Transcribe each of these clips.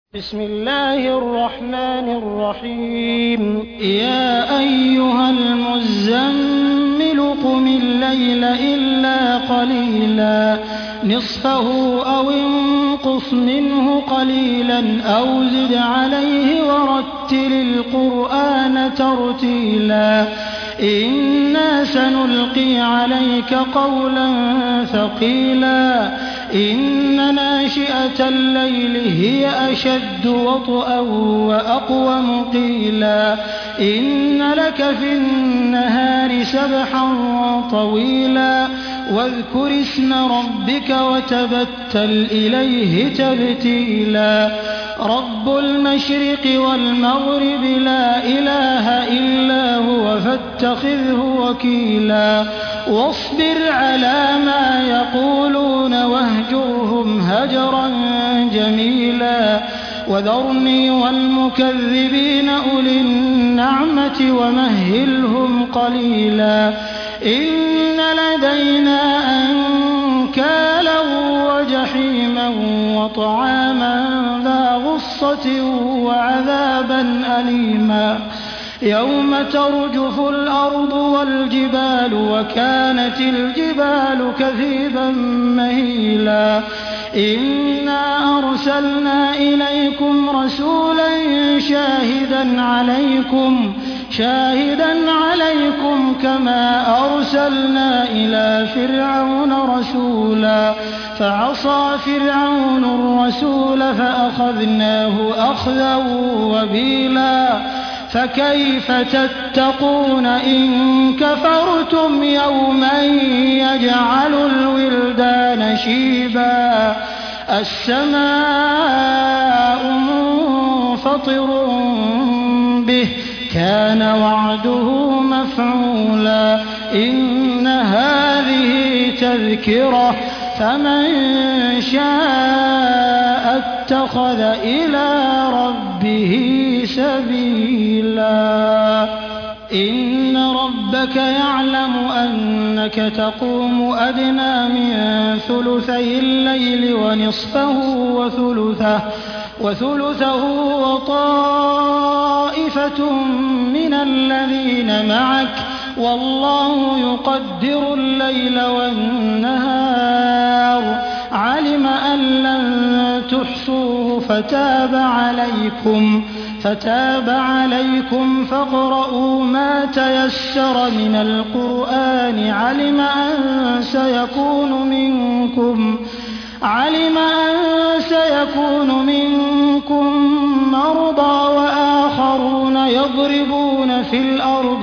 بسم الله الرحمن الرحيم يا أيها المزمل قم الليل إلا قليلا نصفه أو انقص منه قليلا أو زد عليه ورتل القرآن ترتيلا إنا سنلقي عليك قولا ثقيلا إن ناشئة الليل هي أشد وطئا وأقوم قيلا إن لك في النهار سبحا طويلا واذكر اسم ربك وتبتل إليه تبتيلا رب المشرق والمغرب لا إله إلا هو فاتخذه وكيلا واصبر على ما يقولون واهجرهم هجرا جميلا وذرني والمكذبين أولي النعمة ومهلهم قليلا إن لدينا أنكالا وجحيما وطعاما ذا غصة وعذابا أليما يوم ترجف الأرض والجبال وكانت الجبال كثيبا مهيلا إنا أرسلنا إليكم رسولا شاهدا عليكم كما أرسلنا إلى فرعون رسولا فعصى فرعون الرسول فأخذناه أخذا وبيلا فكيف تتقون إن كفرتم يوما يجعل الولدان شيبا السماء منفطر به كان وعده مفعولا إن هذه تذكرة فمن شاء اتخذ إلى ربه سبيلا إن ربك يعلم أنك تقوم أدنى من ثلثي الليل ونصفه وثلثه وطائفة من الذين معك والله يقدر الليل والنهار علم أن لن تحصوه فتاب عليكم فاقرؤوا ما تيسر من القرآن علم أن سيكون منكم مرضى وآخرون يضربون في الأرض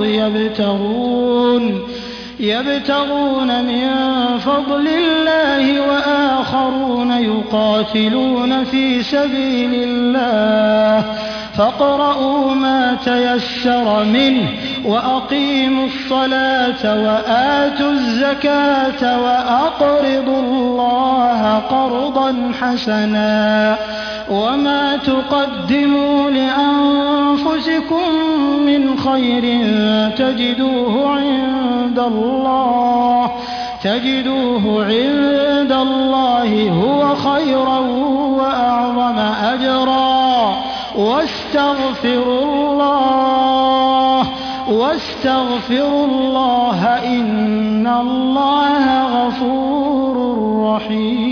يبتغون من فضل الله وآخرون يقاتلون في سبيل الله فاقرؤوا ما تيسر منه وأقيموا الصلاة وآتوا الزكاة وأقرضوا الله قرضا حسنا وما تقدموا لأنفسكم من خير تجدوه عند الله هو خيرا وأعظم أجرا واستغفروا الله إن الله غفور رحيم